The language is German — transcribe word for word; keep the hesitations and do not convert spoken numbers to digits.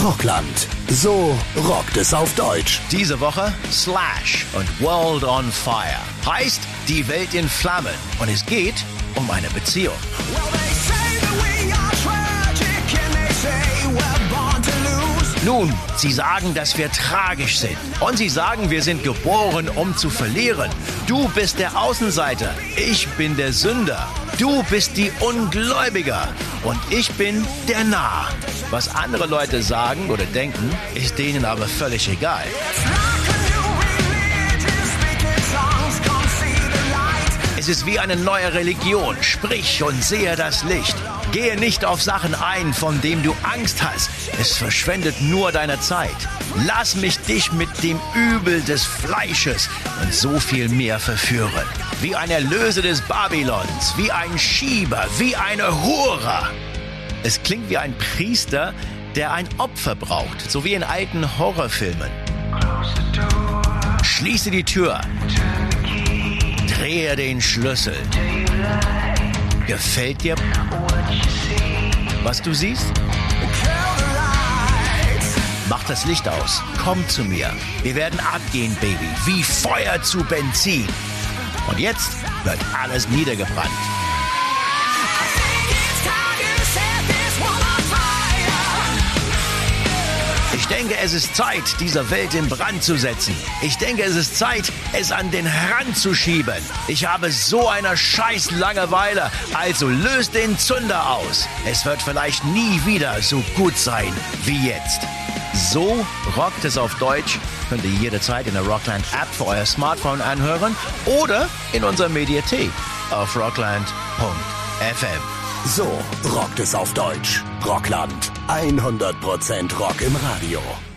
Rockland. So rockt es auf Deutsch. Diese Woche Slash und World on Fire. Heißt, die Welt in Flammen. Und es geht um eine Beziehung. Nun, sie sagen, dass wir tragisch sind. Und sie sagen, wir sind geboren, um zu verlieren. Du bist der Außenseiter, ich bin der Sünder. Du bist die Ungläubiger und ich bin der Narr. Was andere Leute sagen oder denken, ist denen aber völlig egal. Es ist wie eine neue Religion. Sprich und sehe das Licht. Gehe nicht auf Sachen ein, von denen du Angst hast. Es verschwendet nur deine Zeit. Lass mich dich mit dem Übel des Fleisches und so viel mehr verführen. Wie ein Erlöser des Babylons, wie ein Schieber, wie eine Hure. Es klingt wie ein Priester, der ein Opfer braucht, so wie in alten Horrorfilmen. Schließe die Tür. Drehe den Schlüssel. Gefällt dir, was du siehst? Mach das Licht aus. Komm zu mir. Wir werden abgehen, Baby. Wie Feuer zu Benzin. Und jetzt wird alles niedergebrannt. Ich denke, es ist Zeit, diese Welt in Brand zu setzen. Ich denke, es ist Zeit, es an den Rand zu schieben. Ich habe so eine scheiß Langeweile, also löst den Zünder aus. Es wird vielleicht nie wieder so gut sein wie jetzt. So rockt es auf Deutsch. Könnt ihr jederzeit in der Rockland App für euer Smartphone anhören oder in unserer Mediathek auf rockland punkt f m. So rockt es auf Deutsch. Rockland. hundert Prozent Rock im Radio.